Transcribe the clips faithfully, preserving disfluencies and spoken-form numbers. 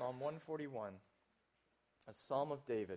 Psalm one forty-one, a psalm of David.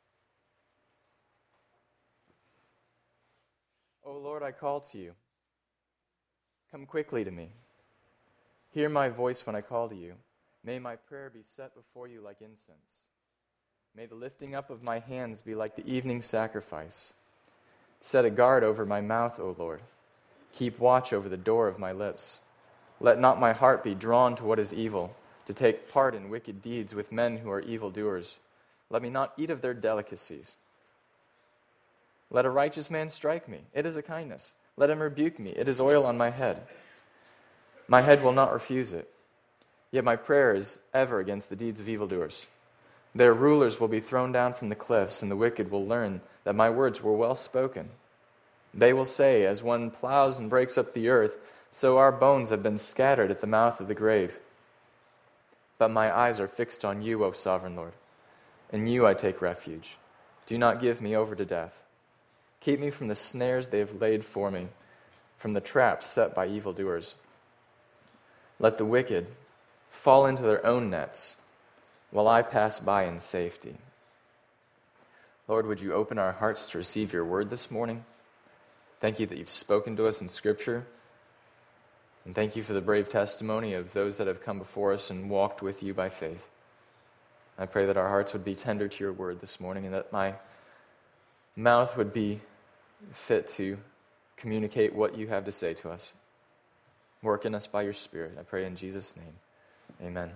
O Lord, I call to you. Come quickly to me. Hear my voice when I call to you. May my prayer be set before you like incense. May the lifting up of my hands be like the evening sacrifice. Set a guard over my mouth, O Lord. Keep watch over the door of my lips. Let not my heart be drawn to what is evil, to take part in wicked deeds with men who are evildoers. Let me not eat of their delicacies. Let a righteous man strike me. It is a kindness. Let him rebuke me. It is oil on my head. My head will not refuse it. Yet my prayer is ever against the deeds of evildoers. Their rulers will be thrown down from the cliffs, and the wicked will learn that my words were well spoken. They will say, as one plows and breaks up the earth, so our bones have been scattered at the mouth of the grave. But my eyes are fixed on you, O sovereign Lord. In you I take refuge. Do not give me over to death. Keep me from the snares they have laid for me, from the traps set by evildoers. Let the wicked fall into their own nets, while I pass by in safety. Lord, would you open our hearts to receive your word this morning? Thank you that you've spoken to us in Scripture. And thank you for the brave testimony of those that have come before us and walked with you by faith. I pray that our hearts would be tender to your word this morning, and that my mouth would be fit to communicate what you have to say to us. Work in us by your Spirit. I pray in Jesus' name. Amen.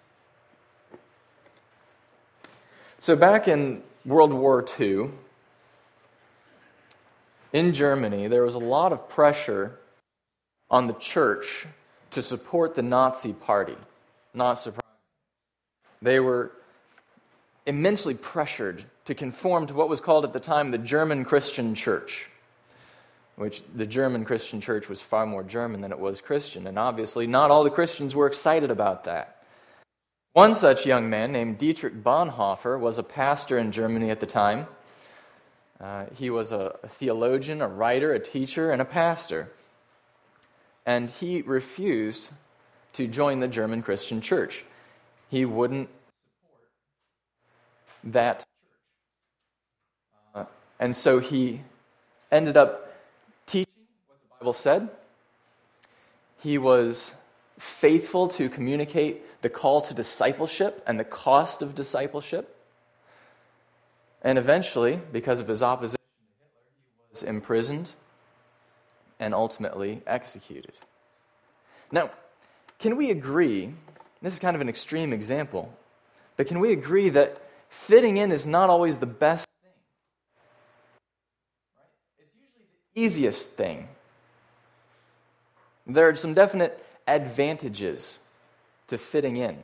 So back in World War Two, in Germany, there was a lot of pressure on the church to support the Nazi Party. Not surprising. They were immensely pressured to conform to what was called at the time the German Christian Church, which the German Christian Church was far more German than it was Christian, and obviously not all the Christians were excited about that. One such young man named Dietrich Bonhoeffer was a pastor in Germany at the time. Uh, he was a, a theologian, a writer, a teacher, and a pastor. And he refused to join the German Christian Church. He wouldn't support that church. Uh, and so he ended up teaching what the Bible said. He was faithful to communicate the call to discipleship and the cost of discipleship. And eventually, because of his opposition to Hitler, he was imprisoned and ultimately executed. Now, can we agree, this is kind of an extreme example, but can we agree that fitting in is not always the best thing? Right? It's usually the easiest thing. There are some definite advantages to fitting in.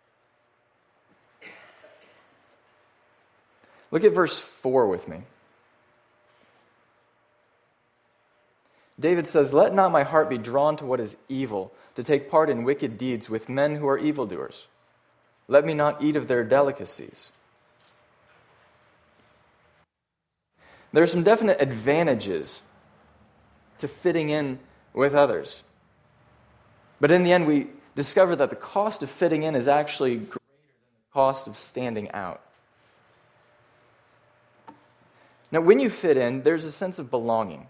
Look at verse four with me. David says, "Let not my heart be drawn to what is evil, to take part in wicked deeds with men who are evildoers. Let me not eat of their delicacies." There are some definite advantages to fitting in with others. But in the end, we discover that the cost of fitting in is actually greater than the cost of standing out. Now, when you fit in, there's a sense of belonging.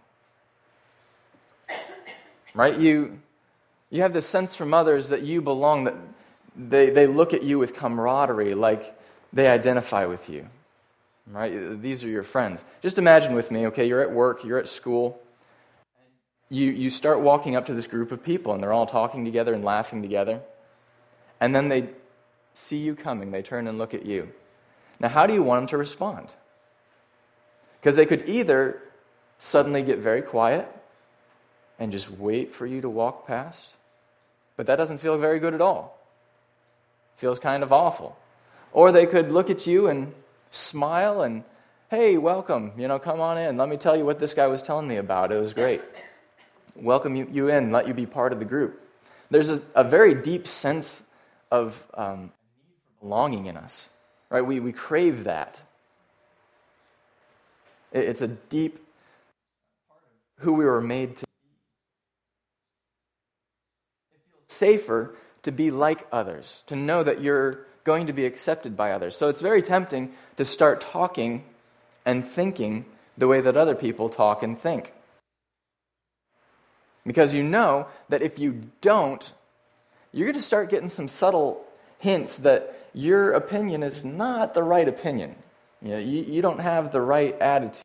Right? You you have this sense from others that you belong, that they, they look at you with camaraderie, like they identify with you. Right? These are your friends. Just imagine with me, okay, you're at work, you're at school, you, you start walking up to this group of people, and they're all talking together and laughing together, and then they see you coming, they turn and look at you. Now, how do you want them to respond? Because they could either suddenly get very quiet and just wait for you to walk past, but that doesn't feel very good at all. It feels kind of awful. Or they could look at you and smile and, "Hey, welcome, you know, come on in. Let me tell you what this guy was telling me about. It was great. Welcome you, you in, let you be part of the group." There's a, a very deep sense of um, belonging in us, right? We, we crave that. It, it's a deep part of who we were made to be. It feels safer to be like others, to know that you're going to be accepted by others. So it's very tempting to start talking and thinking the way that other people talk and think. Because you know that if you don't, you're going to start getting some subtle hints that your opinion is not the right opinion. You know, you, you don't have the right attitude.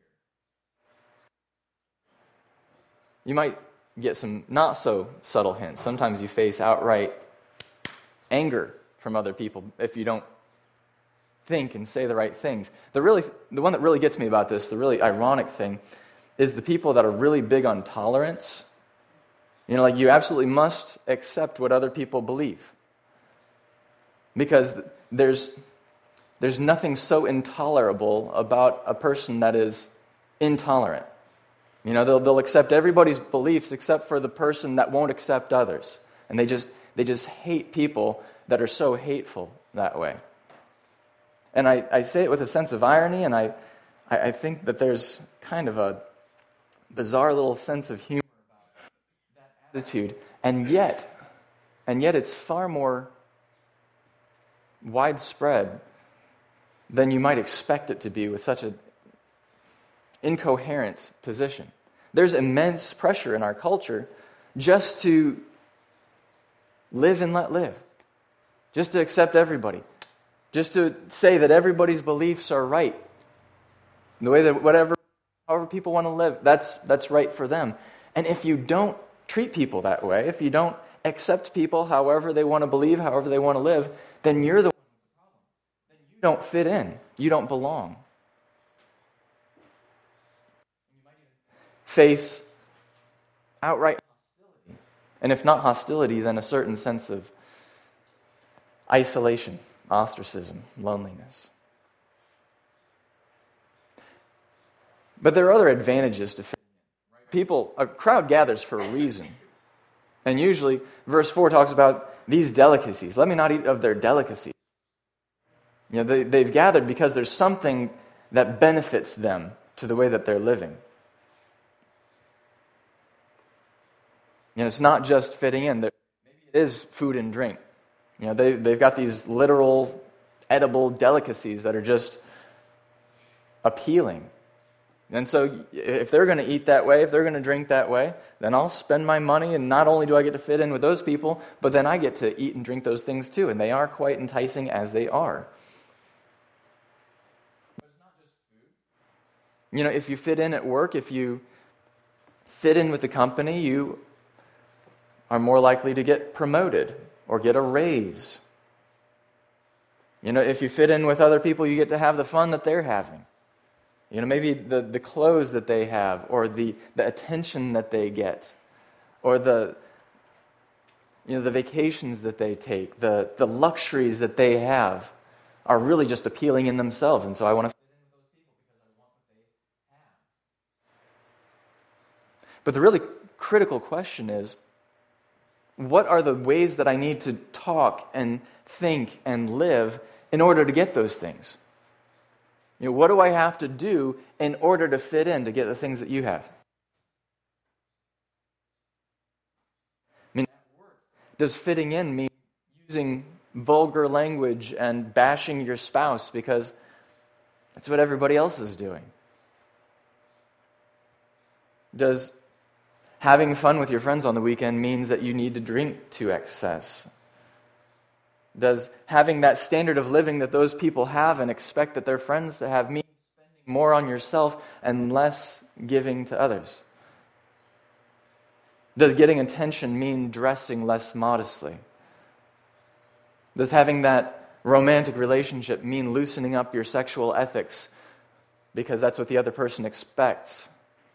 You might get some not so subtle hints. Sometimes you face outright anger from other people if you don't think and say the right things. The really, the one that really gets me about this, the really ironic thing, is the people that are really big on tolerance. You know, like you absolutely must accept what other people believe. Because there's there's nothing so intolerable about a person that is intolerant. You know, they'll they'll accept everybody's beliefs except for the person that won't accept others. And they just they just hate people that are so hateful that way. And I, I say it with a sense of irony, and I, I, I think that there's kind of a bizarre little sense of humor about that attitude. And yet, and yet it's far more widespread than you might expect it to be with such an incoherent position. There's immense pressure in our culture just to live and let live, just to accept everybody, just to say that everybody's beliefs are right, the way that whatever, however people want to live, that's that's right for them. And if you don't treat people that way, if you don't accept people however they want to believe, however they want to live, then you're the one with the problem. Then you don't fit in. You don't belong. You might even face outright hostility. And if not hostility, then a certain sense of isolation, ostracism, loneliness. But there are other advantages to fit in. Right? People, a crowd gathers for a reason. And usually, verse four talks about these delicacies. Let me not eat of their delicacies. You know, they, they've gathered because there's something that benefits them to the way that they're living. You know, it's not just fitting in. Maybe it is food and drink. You know, they, they've got these literal, edible delicacies that are just appealing. And so if they're going to eat that way, if they're going to drink that way, then I'll spend my money, and not only do I get to fit in with those people, but then I get to eat and drink those things too, and they are quite enticing as they are. But it's not just food. You know, if you fit in at work, if you fit in with the company, you are more likely to get promoted or get a raise. You know, if you fit in with other people, you get to have the fun that they're having. You know, maybe the, the clothes that they have, or the, the attention that they get, or the you know the vacations that they take, the, the luxuries that they have are really just appealing in themselves. And so I want to fit in with those people because I want what they have. But the really critical question is, what are the ways that I need to talk and think and live in order to get those things? You know, what do I have to do in order to fit in to get the things that you have? I mean, does fitting in mean using vulgar language and bashing your spouse because that's what everybody else is doing? Does having fun with your friends on the weekend means that you need to drink to excess? Does having that standard of living that those people have and expect that their friends to have mean spending more on yourself and less giving to others? Does getting attention mean dressing less modestly? Does having that romantic relationship mean loosening up your sexual ethics because that's what the other person expects?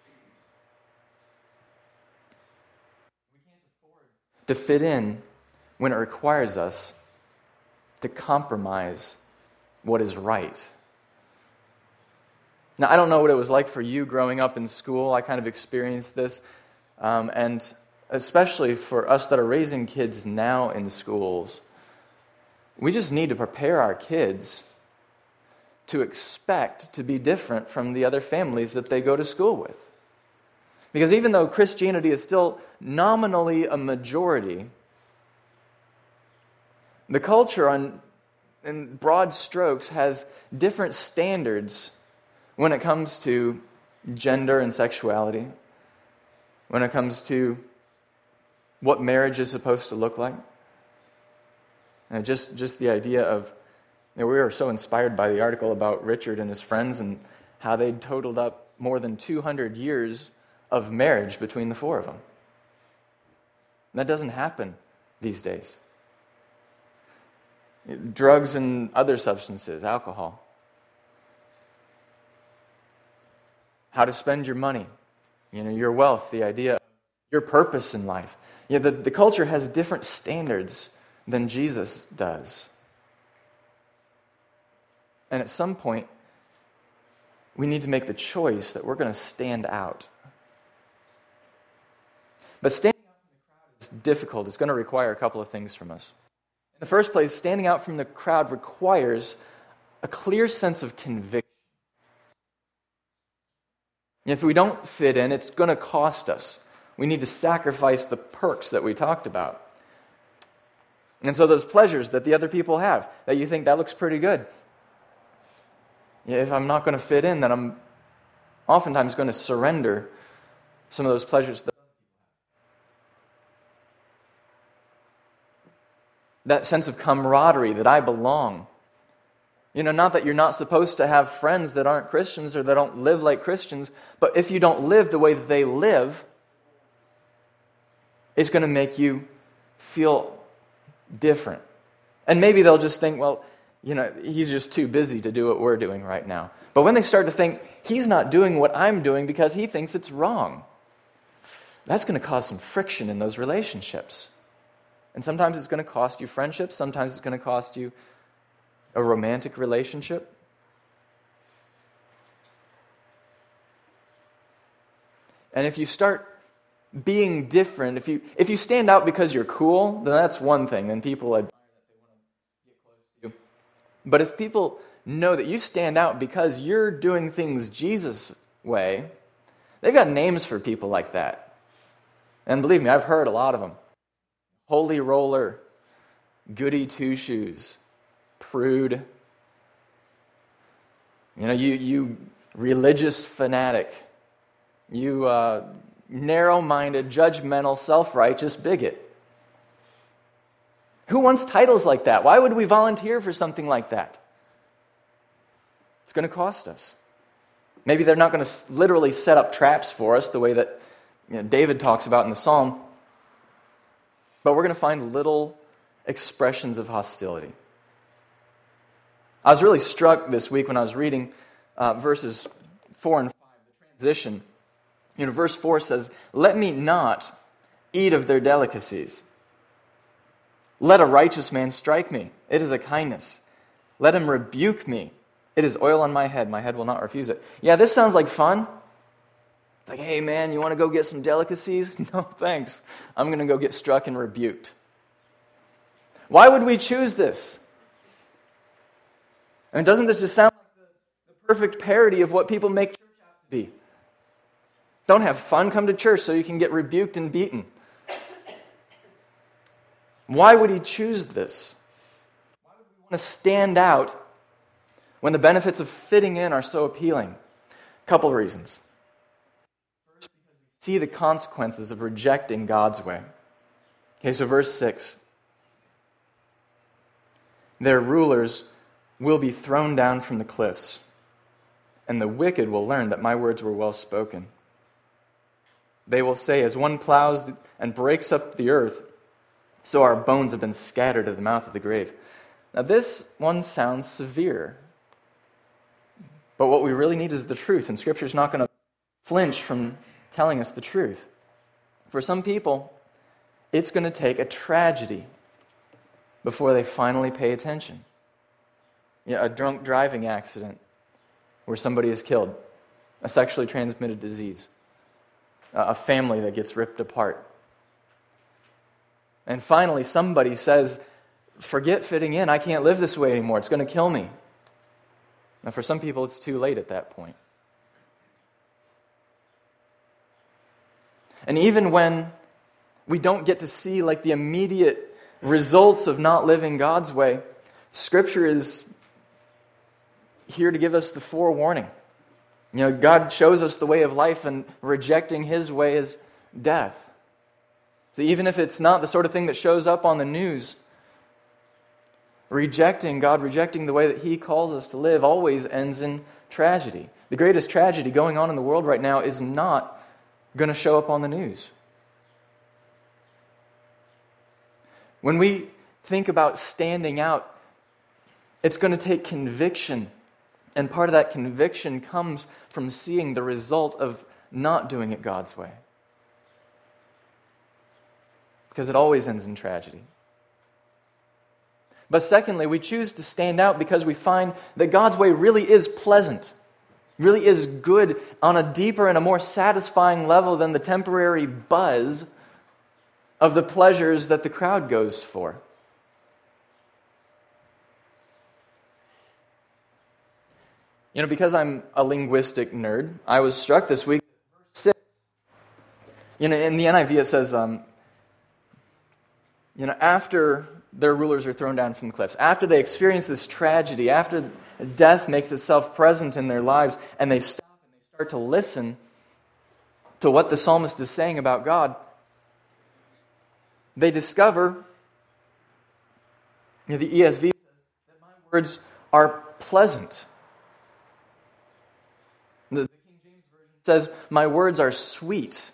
We can't afford to fit in when it requires us to compromise what is right. Now, I don't know what it was like for you growing up in school. I kind of experienced this. Um, and especially for us that are raising kids now in schools, we just need to prepare our kids to expect to be different from the other families that they go to school with. Because even though Christianity is still nominally a majority, the culture on in broad strokes, has different standards when it comes to gender and sexuality, when it comes to what marriage is supposed to look like. And just, just the idea of, you know, we were so inspired by the article about Richard and his friends and how they'd totaled up more than two hundred years of marriage between the four of them. That doesn't happen these days. Drugs and other substances, alcohol. How to spend your money, you know, your wealth, the idea of your purpose in life. You know, the, the culture has different standards than Jesus does. And at some point, we need to make the choice that we're going to stand out. But standing out from the crowd is difficult. It's going to require a couple of things from us. In the first place, standing out from the crowd requires a clear sense of conviction. If we don't fit in, it's going to cost us. We need to sacrifice the perks that we talked about. And so those pleasures that the other people have, that you think that looks pretty good. If I'm not going to fit in, then I'm oftentimes going to surrender some of those pleasures. That sense of camaraderie, that I belong. You know, not that you're not supposed to have friends that aren't Christians or that don't live like Christians, but if you don't live the way that they live, it's going to make you feel different. And maybe they'll just think, well, you know, he's just too busy to do what we're doing right now. But when they start to think, he's not doing what I'm doing because he thinks it's wrong, that's going to cause some friction in those relationships. And sometimes it's going to cost you friendships. Sometimes it's going to cost you a romantic relationship. And if you start being different, if you if you stand out because you're cool, then that's one thing. Then people admire that they want to get close to you. But if people know that you stand out because you're doing things Jesus' way, they've got names for people like that. And believe me, I've heard a lot of them. Holy roller, goody two-shoes, prude, you know, you you religious fanatic, you uh, narrow-minded, judgmental, self-righteous bigot. Who wants titles like that? Why would we volunteer for something like that? It's going to cost us. Maybe they're not going to literally set up traps for us the way that, you know, David talks about in the Psalm, but we're going to find little expressions of hostility. I was really struck this week when I was reading uh, verses four and five, the transition. You know, verse four says, "Let me not eat of their delicacies. Let a righteous man strike me. It is a kindness. Let him rebuke me. It is oil on my head. My head will not refuse it." Yeah, this sounds like fun. It's like, hey man, you want to go get some delicacies? No, thanks. I'm going to go get struck and rebuked. Why would we choose this? I mean, doesn't this just sound like the, the perfect parody of what people make church out to be? Don't have fun, come to church so you can get rebuked and beaten. Why would he choose this? Why would we want to stand out when the benefits of fitting in are so appealing? A couple of reasons. First, because we see the consequences of rejecting God's way. Okay, so verse six. Their rulers will be thrown down from the cliffs, and the wicked will learn that my words were well spoken. They will say, as one plows and breaks up the earth, so our bones have been scattered at the mouth of the grave. Now this one sounds severe, but what we really need is the truth, and Scripture is not going to flinch from telling us the truth. For some people, it's going to take a tragedy before they finally pay attention. You know, a drunk driving accident where somebody is killed, a sexually transmitted disease, a family that gets ripped apart. And finally, somebody says, forget fitting in, I can't live this way anymore, it's going to kill me. Now, for some people, it's too late at that point. And even when we don't get to see like the immediate results of not living God's way, Scripture is here to give us the forewarning. You know, God shows us the way of life, and rejecting His way is death. So even if it's not the sort of thing that shows up on the news, rejecting God, rejecting the way that He calls us to live always ends in tragedy. The greatest tragedy going on in the world right now is not going to show up on the news. When we think about standing out, it's going to take conviction. And part of that conviction comes from seeing the result of not doing it God's way. Because it always ends in tragedy. But secondly, we choose to stand out because we find that God's way really is pleasant, really is good on a deeper and a more satisfying level than the temporary buzz of the pleasures that the crowd goes for. You know, because I'm a linguistic nerd, I was struck this week. You know, in the N I V it says, um, you know, after their rulers are thrown down from the cliffs, after they experience this tragedy, after death makes itself present in their lives, and they stop and they start to listen to what the psalmist is saying about God, they discover, you know, the E S V says that my words are pleasant. The King James Version says, my words are sweet.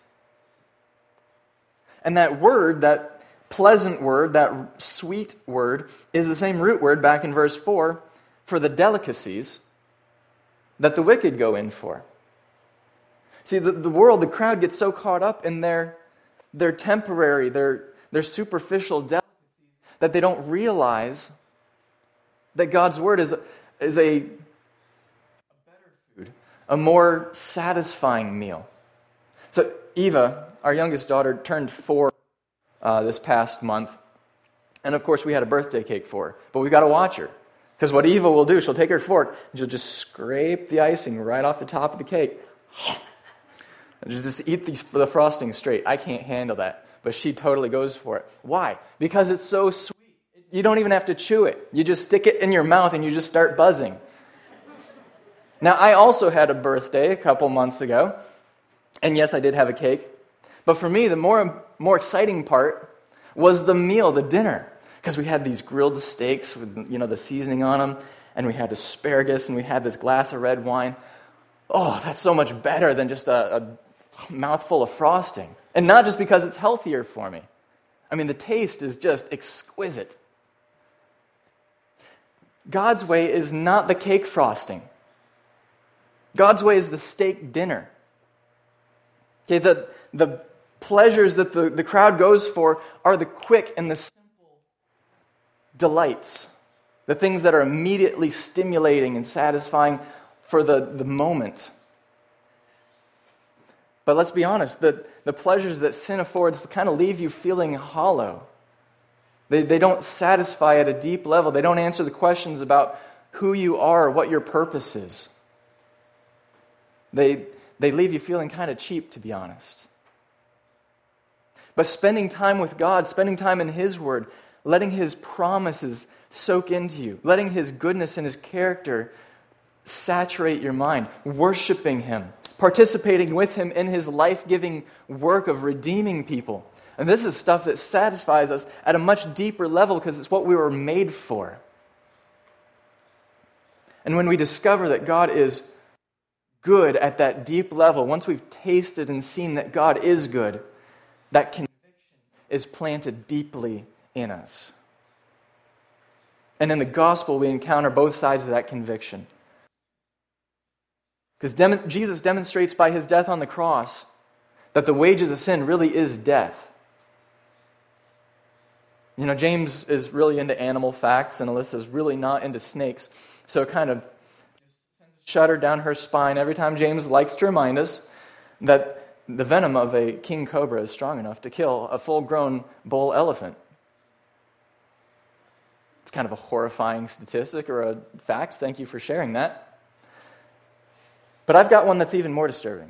And that word, that pleasant word, that sweet word, is the same root word back in verse four for the delicacies that the wicked go in for. See, the, the world, the crowd gets so caught up in their, their temporary, their, their superficial delicacies that they don't realize that God's word is, is a, a better food, a more satisfying meal. So Eva, our youngest daughter, turned four uh, this past month. And of course we had a birthday cake for her. But we've got to watch her. Because what Eva will do, she'll take her fork and she'll just scrape the icing right off the top of the cake. And she'll just eat the, the frosting straight. I can't handle that. But she totally goes for it. Why? Because it's so sweet. You don't even have to chew it. You just stick it in your mouth and you just start buzzing. Now, I also had a birthday a couple months ago. And yes, I did have a cake. But for me, the more, more exciting part was the meal, the dinner. Because we had these grilled steaks with, you know, the seasoning on them. And we had asparagus and we had this glass of red wine. Oh, that's so much better than just a, a mouthful of frosting. And not just because it's healthier for me. I mean, the taste is just exquisite. God's way is not the cake frosting. God's way is the steak dinner. Okay, the, the pleasures that the, the crowd goes for are the quick and the simple delights. The things that are immediately stimulating and satisfying for the, the moment. But let's be honest, the, the pleasures that sin affords kind of leave you feeling hollow. They, they don't satisfy at a deep level. They don't answer the questions about who you are, what your purpose is. They, they leave you feeling kind of cheap, to be honest. But spending time with God, spending time in His Word, letting His promises soak into you, letting His goodness and His character saturate your mind, worshiping Him, participating with Him in His life-giving work of redeeming people. And this is stuff that satisfies us at a much deeper level because it's what we were made for. And when we discover that God is good at that deep level, once we've tasted and seen that God is good, that conviction is planted deeply in us. And in the gospel, we encounter both sides of that conviction. Because dem- Jesus demonstrates by His death on the cross that the wages of sin really is death. You know, James is really into animal facts, and Alyssa is really not into snakes. So it kind of sends a shudder down her spine every time James likes to remind us that the venom of a king cobra is strong enough to kill a full-grown bull elephant. It's kind of a horrifying statistic or a fact. Thank you for sharing that. But I've got one that's even more disturbing.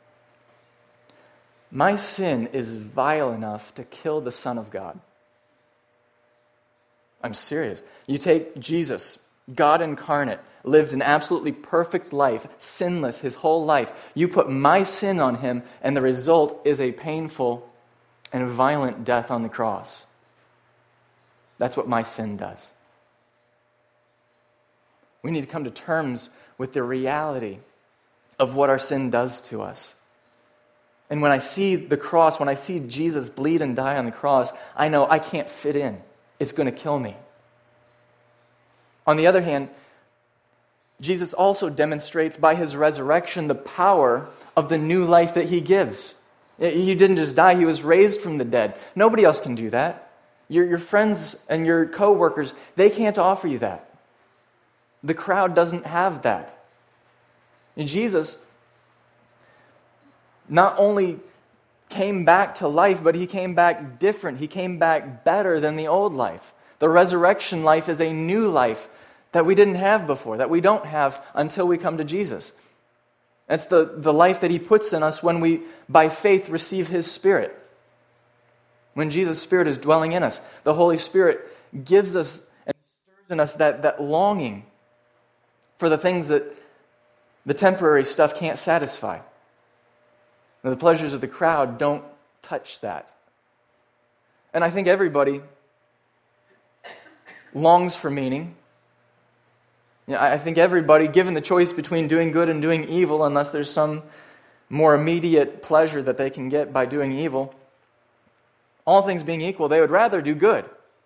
My sin is vile enough to kill the Son of God. I'm serious. You take Jesus, God incarnate, lived an absolutely perfect life, sinless his whole life. You put my sin on him, and the result is a painful and a violent death on the cross. That's what my sin does. We need to come to terms with the reality of what our sin does to us. And when I see the cross, when I see Jesus bleed and die on the cross, I know I can't fit in. It's going to kill me. On the other hand, Jesus also demonstrates by his resurrection the power of the new life that he gives. He didn't just die, he was raised from the dead. Nobody else can do that. Your, your friends and your co-workers, they can't offer you that. The crowd doesn't have that. And Jesus not only came back to life, but he came back different. He came back better than the old life. The resurrection life is a new life that we didn't have before, that we don't have until we come to Jesus. It's the, the life that he puts in us when we, by faith, receive his Spirit. When Jesus' Spirit is dwelling in us, the Holy Spirit gives us and stirs in us that, that longing for the things that the temporary stuff can't satisfy. Now, the pleasures of the crowd don't touch that. And I think everybody longs for meaning. You know, I think everybody, given the choice between doing good and doing evil, unless there's some more immediate pleasure that they can get by doing evil, all things being equal, they would rather do good.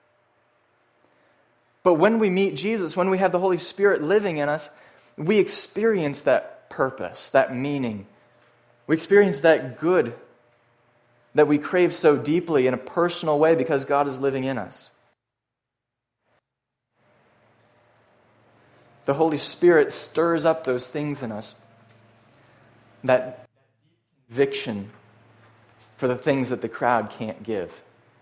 But when we meet Jesus, when we have the Holy Spirit living in us, we experience that purpose, that meaning. We experience that good that we crave so deeply in a personal way because God is living in us. The Holy Spirit stirs up those things in us, that conviction for the things that the crowd can't give.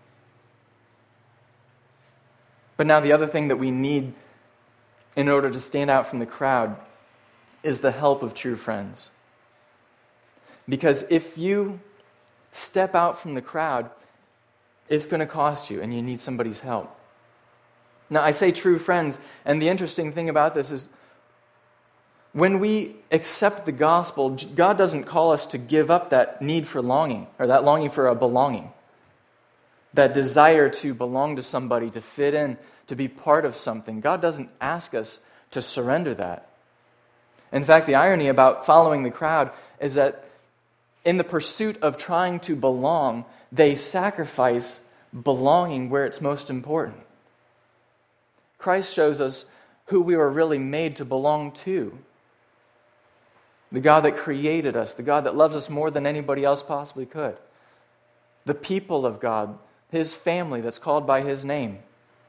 But now the other thing that we need in order to stand out from the crowd is the help of true friends. Because if you step out from the crowd, it's going to cost you, and you need somebody's help. Now, I say true friends, and the interesting thing about this is when we accept the gospel, God doesn't call us to give up that need for longing, or that longing for a belonging, that desire to belong to somebody, to fit in, to be part of something. God doesn't ask us to surrender that. In fact, the irony about following the crowd is that in the pursuit of trying to belong, they sacrifice belonging where it's most important. Christ shows us who we were really made to belong to. The God that created us, the God that loves us more than anybody else possibly could. The people of God, his family that's called by his name.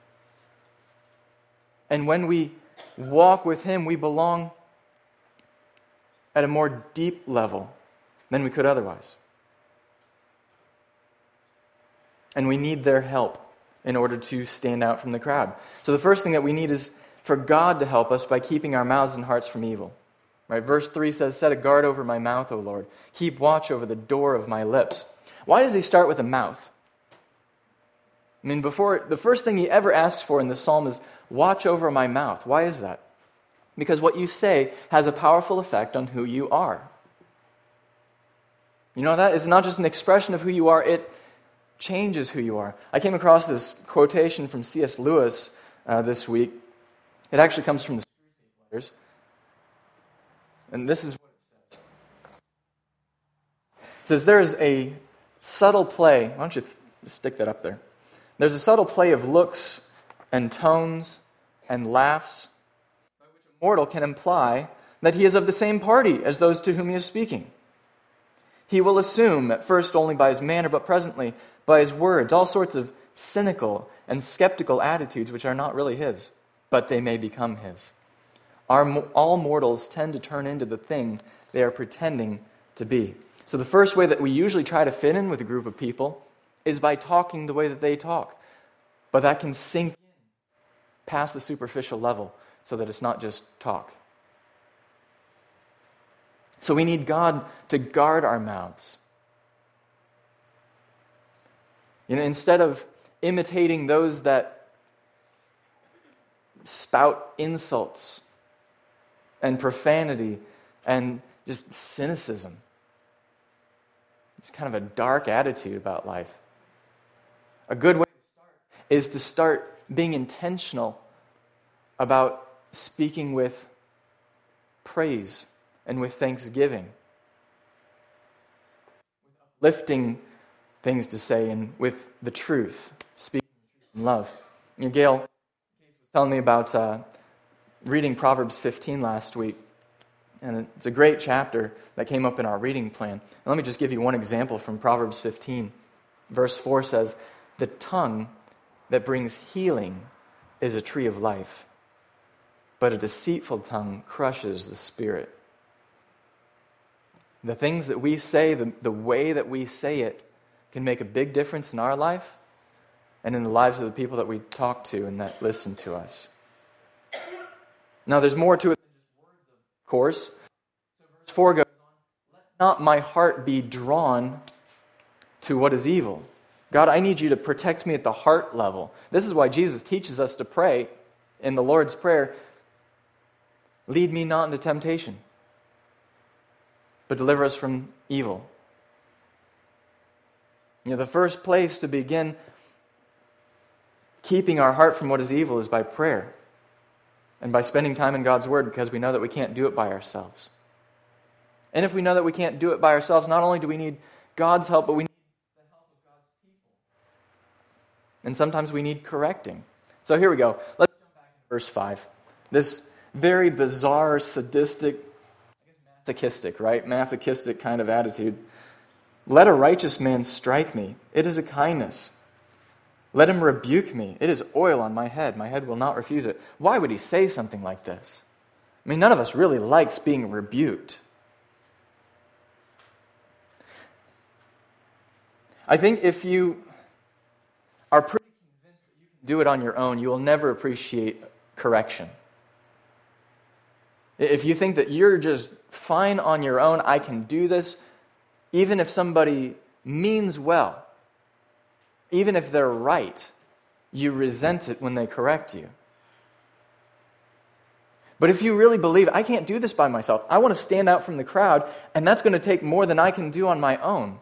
And when we walk with him, we belong at a more deep level than we could otherwise. And we need their help in order to stand out from the crowd. So the first thing that we need is for God to help us by keeping our mouths and hearts from evil. Right? Verse three says, "Set a guard over my mouth, O Lord. Keep watch over the door of my lips." Why does he start with a mouth? I mean, before the first thing he ever asks for in this psalm is, watch over my mouth. Why is that? Because what you say has a powerful effect on who you are. You know that? It's not just an expression of who you are, it changes who you are. I came across this quotation from C S Lewis uh, this week. It actually comes from the letters. And this is what it says. It says, there is a subtle play. Why don't you th- stick that up there? There's a subtle play of looks and tones and laughs by which a mortal can imply that he is of the same party as those to whom he is speaking. He will assume, at first only by his manner, but presently by his words, all sorts of cynical and skeptical attitudes which are not really his, but they may become his. Our, all mortals tend to turn into the thing they are pretending to be. So the first way that we usually try to fit in with a group of people is by talking the way that they talk. But that can sink in past the superficial level so that it's not just talk. So we need God to guard our mouths. You know, instead of imitating those that spout insults and profanity and just cynicism. It's kind of a dark attitude about life. A good way to start is to start being intentional about speaking with praise and with thanksgiving, with uplifting things to say, and with the truth, speaking in love. You know, Gail was telling me about uh, reading Proverbs fifteen last week, and it's a great chapter that came up in our reading plan. And let me just give you one example from Proverbs fifteen. Verse four says, "The tongue that brings healing is a tree of life, but a deceitful tongue crushes the spirit." The things that we say, the, the way that we say it, can make a big difference in our life and in the lives of the people that we talk to and that listen to us. Now, there's more to it than just words, of course. So verse four goes on, "Let not my heart be drawn to what is evil." God, I need you to protect me at the heart level. This is why Jesus teaches us to pray in the Lord's Prayer, "Lead me not into temptation, but deliver us from evil." You know, the first place to begin keeping our heart from what is evil is by prayer and by spending time in God's Word, because we know that we can't do it by ourselves. And if we know that we can't do it by ourselves, not only do we need God's help, but we need the help of God's people. And sometimes we need correcting. So here we go. Let's jump back to verse five. This very bizarre, sadistic, masochistic, right? Masochistic kind of attitude. "Let a righteous man strike me. It is a kindness. Let him rebuke me. It is oil on my head. My head will not refuse it." Why would he say something like this? I mean, none of us really likes being rebuked. I think if you are pretty convinced that you can do it on your own, you will never appreciate correction. If you think that you're just fine on your own, I can do this, even if somebody means well, even if they're right, you resent it when they correct you. But if you really believe, I can't do this by myself, I want to stand out from the crowd, and that's going to take more than I can do on my own,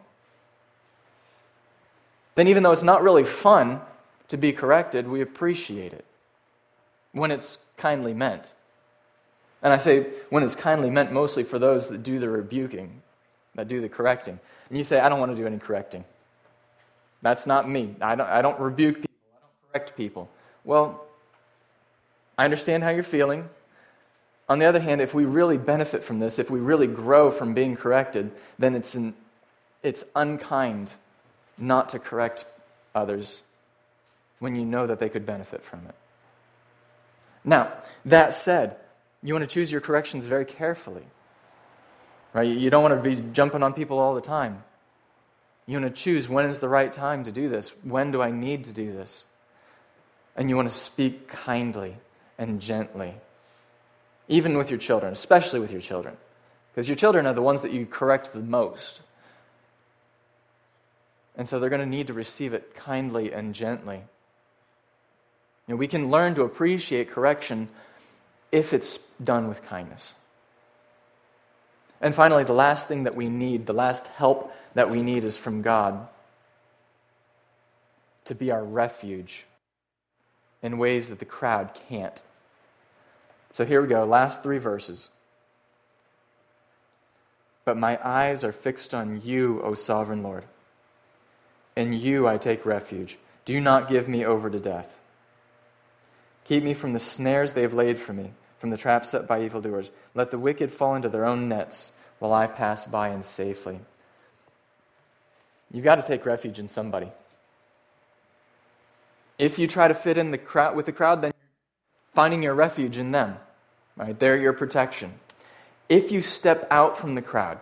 then even though it's not really fun to be corrected, we appreciate it when it's kindly meant. And I say when it's kindly meant mostly for those that do the rebuking, that do the correcting. And you say, "I don't want to do any correcting. That's not me. I don't, I don't rebuke people. I don't correct people." Well, I understand how you're feeling. On the other hand, if we really benefit from this, if we really grow from being corrected, then it's an, it's unkind not to correct others when you know that they could benefit from it. Now, that said, you want to choose your corrections very carefully. Right? You don't want to be jumping on people all the time. You want to choose when is the right time to do this. When do I need to do this? And you want to speak kindly and gently. Even with your children, especially with your children. Because your children are the ones that you correct the most. And so they're going to need to receive it kindly and gently. You know, we can learn to appreciate correction if it's done with kindness. And finally, the last thing that we need, the last help that we need is from God to be our refuge in ways that the crowd can't. So here we go, last three verses. "But my eyes are fixed on you, O sovereign Lord. In you I take refuge. Do not give me over to death. Keep me from the snares they have laid for me, from the traps set by evildoers. Let the wicked fall into their own nets while I pass by in safely." You've got to take refuge in somebody. If you try to fit in the crowd with the crowd, then you're finding your refuge in them. Right? They're your protection. If you step out from the crowd,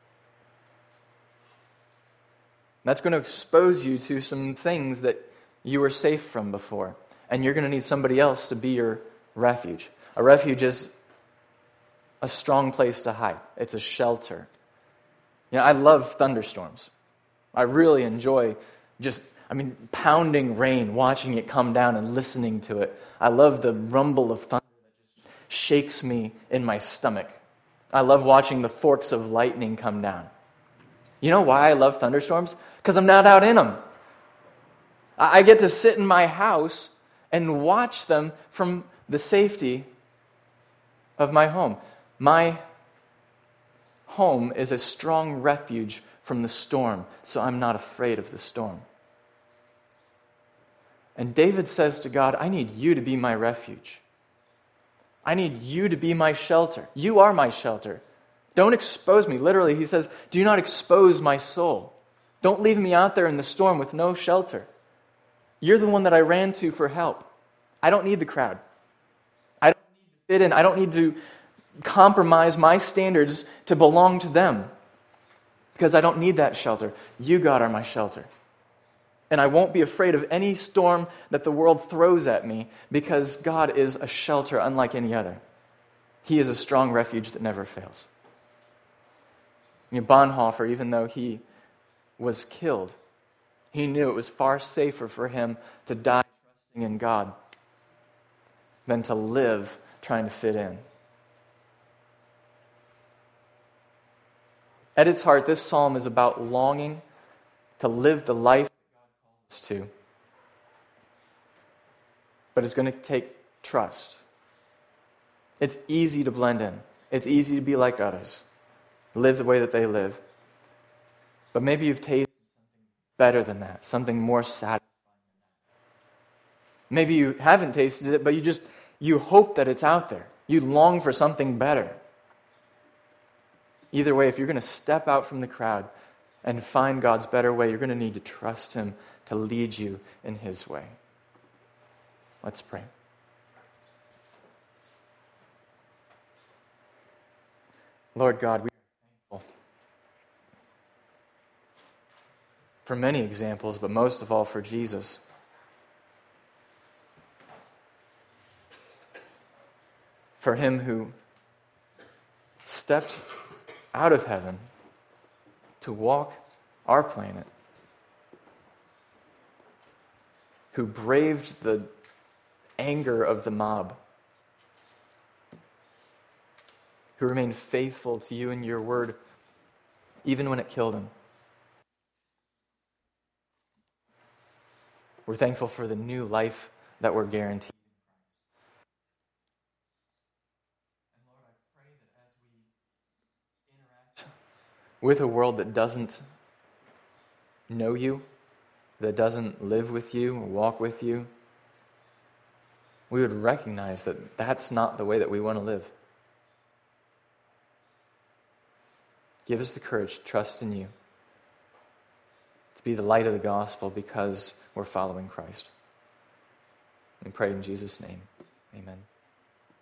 that's going to expose you to some things that you were safe from before. And you're going to need somebody else to be your refuge. A refuge is a strong place to hide. It's a shelter. You know, I love thunderstorms. I really enjoy just, I mean, pounding rain, watching it come down and listening to it. I love the rumble of thunder that just shakes me in my stomach. I love watching the forks of lightning come down. You know why I love thunderstorms? Because I'm not out in them. I get to sit in my house and watch them from the safety of my home. My home is a strong refuge from the storm, so I'm not afraid of the storm. And David says to God, I need you to be my refuge. I need you to be my shelter. You are my shelter. Don't expose me. Literally, he says, do not expose my soul. Don't leave me out there in the storm with no shelter. You're the one that I ran to for help. I don't need the crowd. I don't need to fit in. I don't need to compromise my standards to belong to them because I don't need that shelter. You, God, are my shelter. And I won't be afraid of any storm that the world throws at me because God is a shelter unlike any other. He is a strong refuge that never fails. You know, Bonhoeffer, even though he was killed, he knew it was far safer for him to die trusting in God than to live trying to fit in. At its heart, this psalm is about longing to live the life that God calls us to. But it's going to take trust. It's easy to blend in. It's easy to be like others. Live the way that they live. But maybe you've tasted something better than that, something more satisfying than that. Maybe you haven't tasted it, but you just, you hope that it's out there. You long for something better. Either way, if you're going to step out from the crowd and find God's better way, you're going to need to trust Him to lead you in His way. Let's pray. Lord God, we are thankful for many examples, but most of all for Jesus. For Him who stepped out of heaven to walk our planet, who braved the anger of the mob, who remained faithful to you and your word even when it killed him. We're thankful for the new life that we're guaranteed. And Lord, I pray that as we interact with a world that doesn't know you, that doesn't live with you or walk with you, we would recognize that that's not the way that we want to live. Give us the courage to trust in you, to be the light of the gospel because we're following Christ. We pray in Jesus' name. Amen.